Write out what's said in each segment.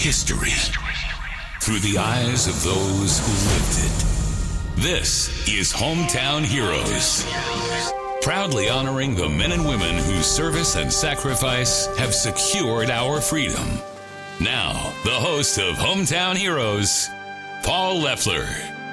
History through the eyes of those who lived it. This is Hometown Heroes. Proudly honoring the men and women whose service and sacrifice have secured our freedom. Now, the host of Hometown Heroes, Paul Leffler.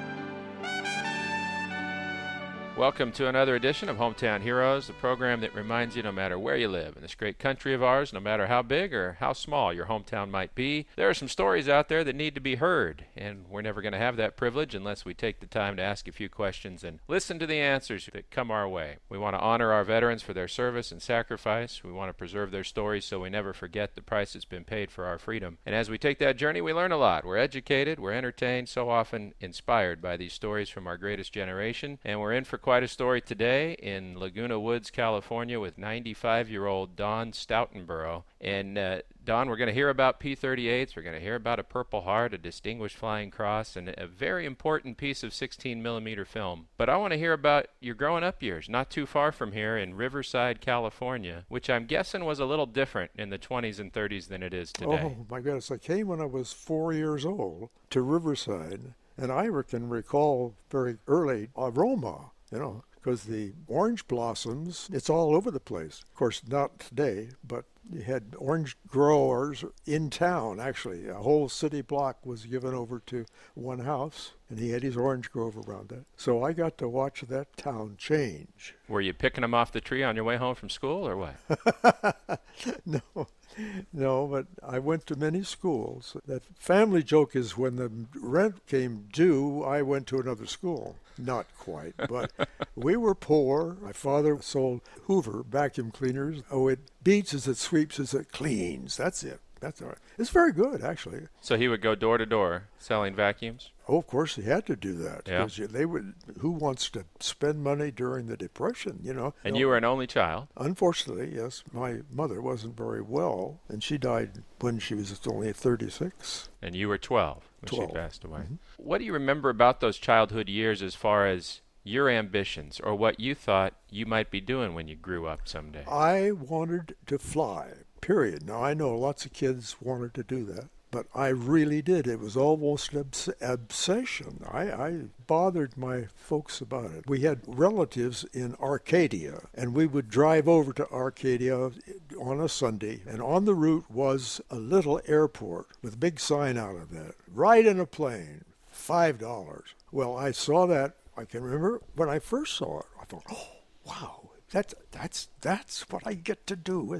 Welcome to another edition of Hometown Heroes, the program that reminds you no matter where you live in this great country of ours, no matter how big or how small your hometown might be, there are some stories out there that need to be heard, and we're never going to have that privilege unless we take the time to ask a few questions and listen to the answers that come our way. We want to honor our veterans for their service and sacrifice. We want to preserve their stories so we never forget the price that's been paid for our freedom. And as we take that journey, we learn a lot. We're educated, we're entertained, so often inspired by these stories from our greatest generation, and we're in for quite a story today in Laguna Woods, California, with 95-year-old Don Stoutenborough. And Don, we're going to hear about P-38s, we're going to hear about a Purple Heart, a Distinguished Flying Cross, and a very important piece of 16-millimeter film. But I want to hear about your growing up years, not too far from here in Riverside, California, which I'm guessing was a little different in the 20s and 30s than it is today. Oh, my goodness. I came when I was 4 years old to Riverside, and I can recall very early aroma, because the orange blossoms, it's all over the place. Of course, not today, but you had orange growers in town, actually. A whole city block was given over to one house, and he had his orange grove around that. So I got to watch that town change. Were you picking them off the tree on your way home from school, or what? No, but I went to many schools. That family joke is when the rent came due, I went to another school. Not quite, but we were poor. My father sold Hoover vacuum cleaners. Oh, it beats as it sweeps as it cleans. That's it. That's all right. It's very good, actually. So he would go door to door selling vacuums? Oh, of course, he had to do that. Yeah. They would. Who wants to spend money during the Depression, And you were an only child? Unfortunately, yes. My mother wasn't very well, and she died when she was only 36. And you were 12 when 12. She passed away. Mm-hmm. What do you remember about those childhood years as far as your ambitions or what you thought you might be doing when you grew up someday? I wanted to fly, period. Now, I know lots of kids wanted to do that, but I really did. It was almost an obsession. I bothered my folks about it. We had relatives in Arcadia, and we would drive over to Arcadia on a Sunday, and on the route was a little airport with a big sign out of that. Ride in a plane, $5. Well, I saw that. I can remember when I first saw it, I thought, oh, wow, that's what I get to do.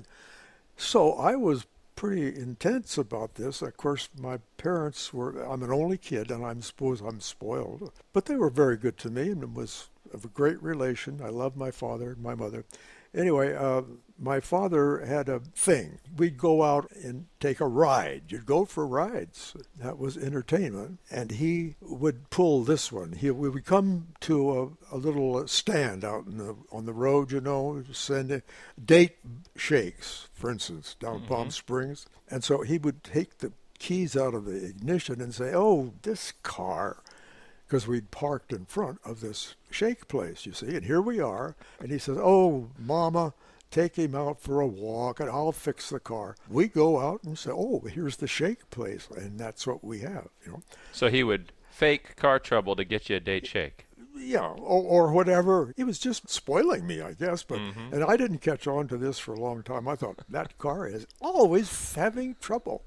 So I was pretty intense about this. Of course, my parents I'm an only kid, and I suppose I'm spoiled. But they were very good to me, and it was of a great relation. I loved my father and my mother. Anyway, my father had a thing. We'd go out and take a ride. You'd go for rides. That was entertainment. And he would pull this one. We would come to a little stand out on the road, send date shakes, for instance, down Palm Springs. And so he would take the keys out of the ignition and say, oh, this car, because we'd parked in front of this shake place, you see, and here we are. And he says, oh, Mama, take him out for a walk, and I'll fix the car. We go out and say, oh, here's the shake place, and that's what we have, So he would fake car trouble to get you a date shake. Yeah, or whatever. He was just spoiling me, I guess. But and I didn't catch on to this for a long time. I thought, that car is always having trouble.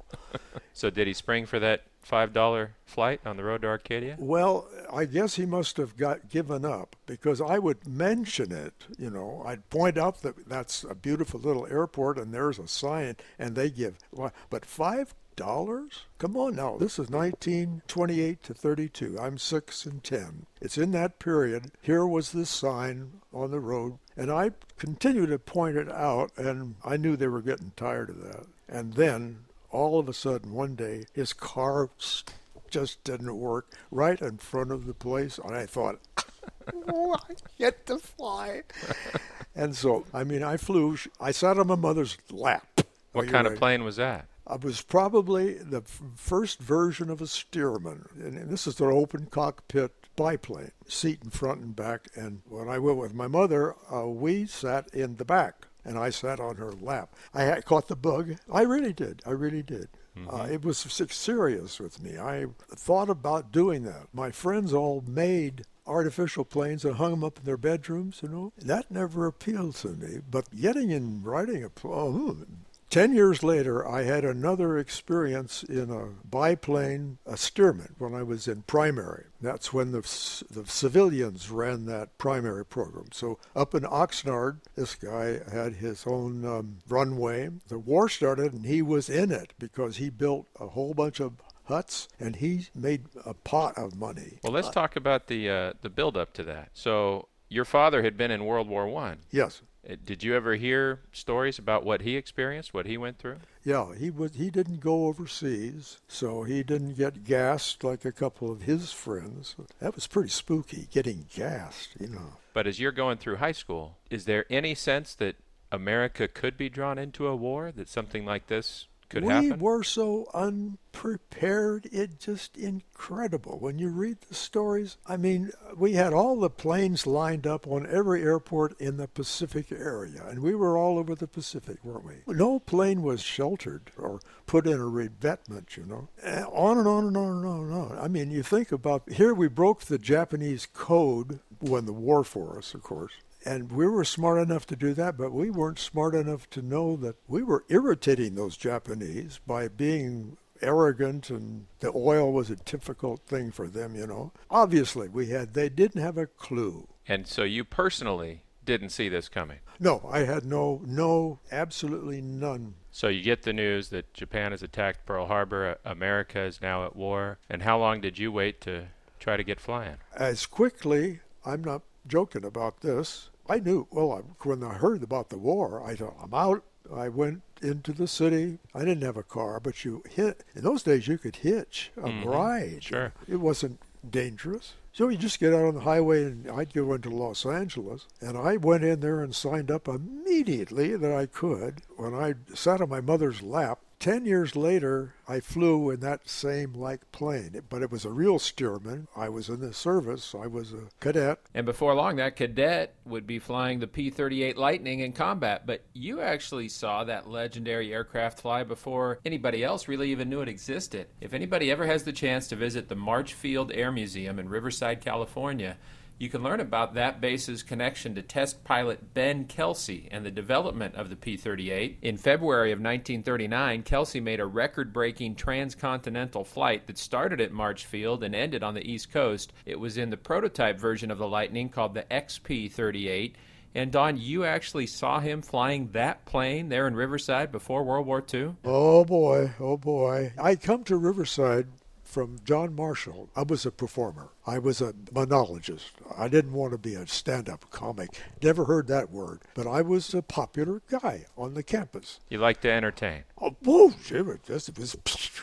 So did he spring for that $5 flight on the road to Arcadia? Well, I guess he must have given up, because I would mention it, I'd point out that that's a beautiful little airport and there's a sign, and they give, but $5? Come on now, this is 1928 to 32. I'm 6 and 10. It's in that period. Here was this sign on the road, and I continued to point it out, and I knew they were getting tired of that. And then all of a sudden, one day, his car just didn't work right in front of the place. And I thought, oh, I get to fly. And so, I flew. I sat on my mother's lap. What kind of plane was that? I was probably the first version of a Stearman. And this is an open cockpit biplane, seat in front and back. And when I went with my mother, we sat in the back. And I sat on her lap. I had caught the bug. I really did. It was serious with me. I thought about doing that. My friends all made artificial planes and hung them up in their bedrooms, That never appealed to me. But getting in writing a plane, 10 years later, I had another experience in a biplane, a Stearman, when I was in primary. That's when the civilians ran that primary program. So up in Oxnard, this guy had his own runway. The war started, and he was in it because he built a whole bunch of huts, and he made a pot of money. Well, let's talk about the build-up to that. So your father had been in World War I. Yes. Did you ever hear stories about what he experienced, what he went through? Yeah, he didn't go overseas, so he didn't get gassed like a couple of his friends. That was pretty spooky, getting gassed, But as you're going through high school, is there any sense that America could be drawn into a war, that something like this could happen? We were so unprepared. It's just incredible. When you read the stories, we had all the planes lined up on every airport in the Pacific area, and we were all over the Pacific, weren't we? No plane was sheltered or put in a revetment, On and on and on and on and on. You think about, here we broke the Japanese code, won the war for us, of course. And we were smart enough to do that, but we weren't smart enough to know that we were irritating those Japanese by being arrogant, and the oil was a difficult thing for them, Obviously, they didn't have a clue. And so you personally didn't see this coming? No, I had no, absolutely none. So you get the news that Japan has attacked Pearl Harbor, America is now at war, and how long did you wait to try to get flying? As quickly, I'm not joking about this. I knew, when I heard about the war, I thought, I'm out. I went into the city. I didn't have a car, but in those days you could hitch a ride. Sure. It wasn't dangerous. So you just get out on the highway, and I'd go into Los Angeles, and I went in there and signed up immediately that I could. When I sat on my mother's lap, 10 years later, I flew in that same plane, but it was a real Stearman. I was in the service. I was a cadet. And before long, that cadet would be flying the P-38 Lightning in combat. But you actually saw that legendary aircraft fly before anybody else really even knew it existed. If anybody ever has the chance to visit the Marchfield Air Museum in Riverside, California, you can learn about that base's connection to test pilot Ben Kelsey and the development of the P-38. In February of 1939, Kelsey made a record-breaking transcontinental flight that started at Marchfield and ended on the East Coast. It was in the prototype version of the Lightning called the XP-38. And Don, you actually saw him flying that plane there in Riverside before World War II? Oh boy. I come to Riverside from John Marshall. I was a performer. I was a monologist. I didn't want to be a stand-up comic. Never heard that word. But I was a popular guy on the campus. You like to entertain? Oh, it was,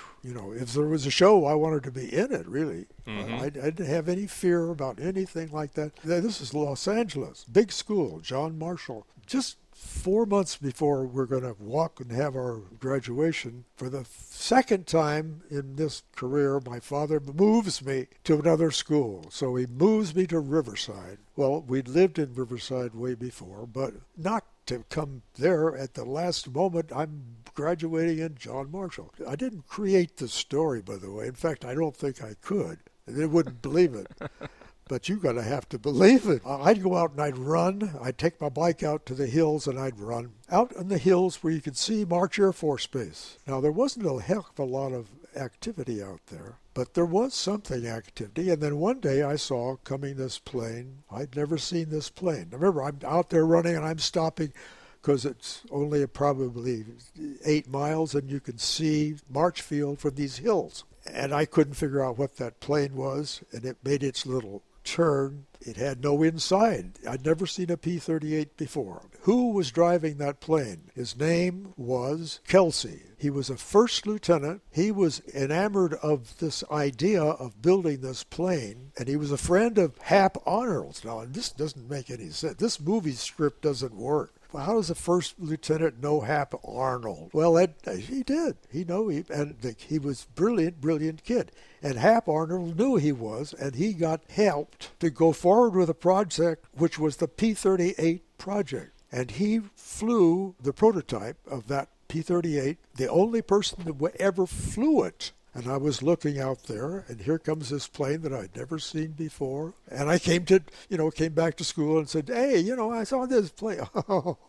if there was a show, I wanted to be in it, really. I didn't have any fear about anything like that. This is Los Angeles, big school, John Marshall. Just 4 months before we're going to walk and have our graduation, for the second time in this career, my father moves me to another school. So he moves me to Riverside. Well, we'd lived in Riverside way before, but not to come there at the last moment. I'm graduating in John Marshall. I didn't create the story, by the way. In fact, I don't think I could. They wouldn't believe it. But you're going to have to believe it. I'd go out and I'd run. I'd take my bike out to the hills and I'd run. Out in the hills where you could see March Air Force Base. Now, there wasn't a heck of a lot of activity out there, but there was something activity. And then one day I saw coming this plane. I'd never seen this plane. Remember, I'm out there running and I'm stopping because it's only probably 8 miles and you can see Marchfield from these hills. And I couldn't figure out what that plane was, and it made its little turn. It had no inside. I'd never seen a P-38 before. Who was driving that plane? His name was Kelsey. He was a first lieutenant. He was enamored of this idea of building this plane, and he was a friend of Hap Arnold's. Now, and this doesn't make any sense. This movie script doesn't work. How does a first lieutenant know Hap Arnold? Well, he did. He was brilliant kid. And Hap Arnold knew he was, and he got helped to go forward with a project which was the P-38 project. And he flew the prototype of that P-38, the only person that ever flew it. And I was looking out there, and here comes this plane that I'd never seen before. And I came back to school and said, hey, I saw this plane. Oh.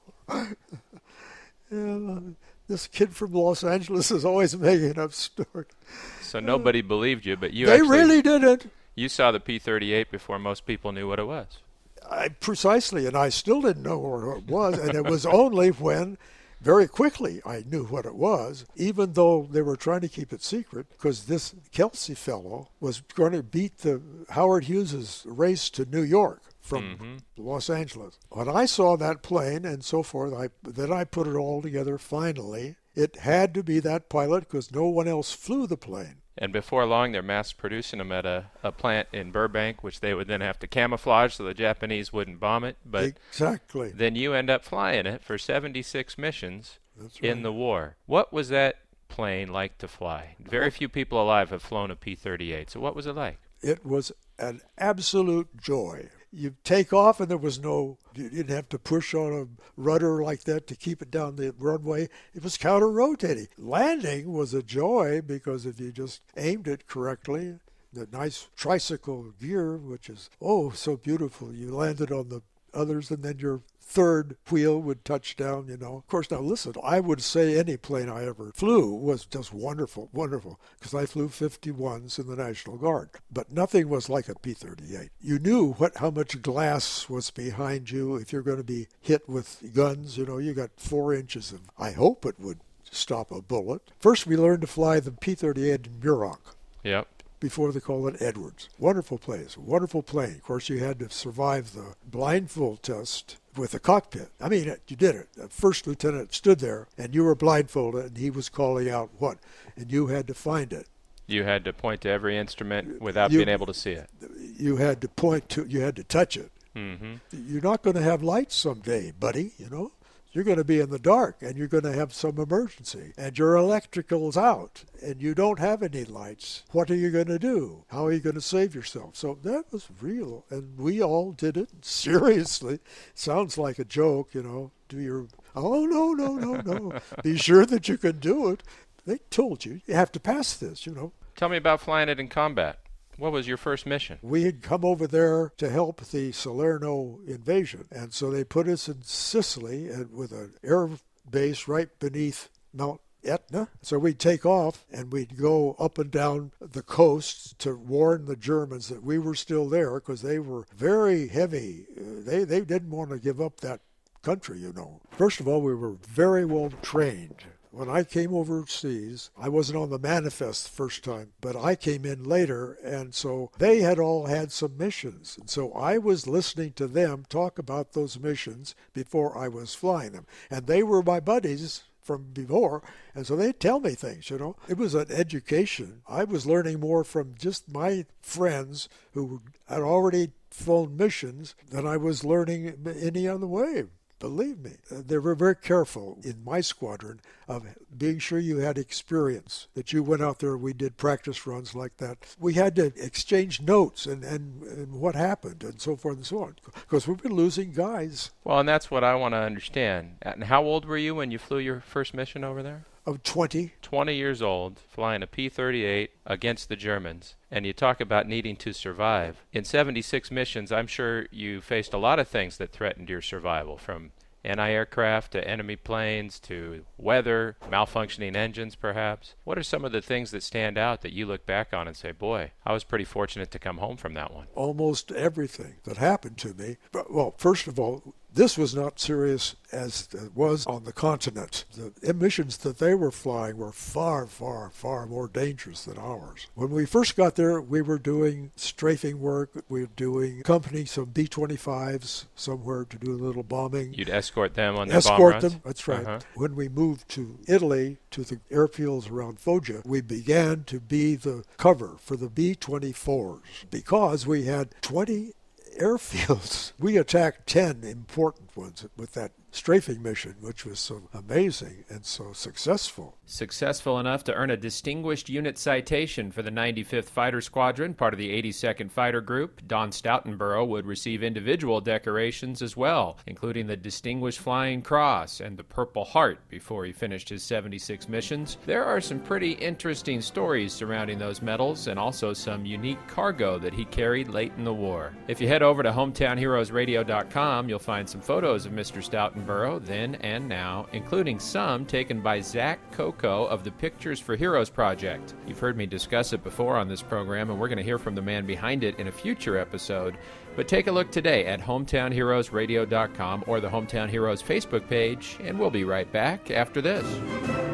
Yeah, this kid from Los Angeles is always making up stories. So nobody believed you, but They really didn't. You saw the P-38 before most people knew what it was. Precisely, and I still didn't know what it was. And it was only when, very quickly, I knew what it was, even though they were trying to keep it secret, because this Kelsey fellow was going to beat the Howard Hughes' race to New York from Los Angeles. When I saw that plane and so forth, then I put it all together finally. It had to be that pilot because no one else flew the plane. And before long, they're mass producing them at a plant in Burbank, which they would then have to camouflage so the Japanese wouldn't bomb it. But exactly. Then you end up flying it for 76 missions in the war. What was that plane like to fly? Very few people alive have flown a P-38. So what was it like? It was an absolute joy. You take off and you didn't have to push on a rudder like that to keep it down the runway. It was counter-rotating. Landing was a joy because if you just aimed it correctly, the nice tricycle gear, which is, so beautiful. You landed on the others and then your third wheel would touch down, Of course, now listen, I would say any plane I ever flew was just wonderful, because I flew 51s in the National Guard. But nothing was like a P-38. You knew how much glass was behind you if you're going to be hit with guns. You got 4 inches of, I hope it would stop a bullet. First, we learned to fly the P-38 in Muroc. Yep. Before they called it Edwards. Wonderful place, wonderful plane. Of course, you had to survive the blindfold test with the cockpit. I mean, you did it. The first lieutenant stood there, and you were blindfolded, and he was calling out what? And you had to find it. You had to point to every instrument without being able to see it. You had to touch it. Mm-hmm. You're not going to have lights someday, buddy, You're going to be in the dark, and you're going to have some emergency, and your electrical's out, and you don't have any lights. What are you going to do? How are you going to save yourself? So that was real, and we all did it seriously. Sounds like a joke, Do no. Be sure that you can do it. They told you have to pass this, Tell me about flying it in combat. What was your first mission? We had come over there to help the Salerno invasion, and so they put us in Sicily and with an air base right beneath Mount Etna. So we'd take off and we'd go up and down the coast to warn the Germans that we were still there because they were very heavy. They didn't want to give up that country, First of all, we were very well trained. When I came overseas, I wasn't on the manifest the first time, but I came in later, and so they had all had some missions. And so I was listening to them talk about those missions before I was flying them. And they were my buddies from before, and so they'd tell me things, It was an education. I was learning more from just my friends who had already flown missions than I was learning any other way. Believe me, they were very careful in my squadron of being sure you had experience, that you went out there, we did practice runs like that. We had to exchange notes and what happened and so forth and so on, because we were losing guys. Well, and that's what I want to understand. And how old were you when you flew your first mission over there? Of 20. 20 years old, flying a P-38 against the Germans. And you talk about needing to survive. In 76 missions, I'm sure you faced a lot of things that threatened your survival, from anti-aircraft to enemy planes to weather, malfunctioning engines perhaps. What are some of the things that stand out that you look back on and say, boy, I was pretty fortunate to come home from that one? Almost everything that happened to me. But, well, first of all, this was not serious as it was on the continent. The emissions that they were flying were far, far, far more dangerous than ours. When we first got there, we were doing strafing work. We were doing accompanying some B-25s somewhere to do a little bombing. You'd escort them on their bomb runs? Escort them, that's right. Uh-huh. When we moved to Italy, to the airfields around Foggia, we began to be the cover for the B-24s because we had 20 airfields. We attacked 10 important ones with that strafing mission, which was so amazing and so successful. Successful enough to earn a Distinguished Unit Citation for the 95th Fighter Squadron, part of the 82nd Fighter Group. Don Stoutenborough would receive individual decorations as well, including the Distinguished Flying Cross and the Purple Heart before he finished his 76 missions. There are some pretty interesting stories surrounding those medals and also some unique cargo that he carried late in the war. If you head over to hometownheroesradio.com, you'll find some photos of Mr. Stoutenborough then and now, including some taken by Zach Coco of the Pictures for Heroes Project. You've heard me discuss it before on this program, and we're going to hear from the man behind it in a future episode. But take a look today at hometownheroesradio.com or the Hometown Heroes Facebook page, and we'll be right back after this.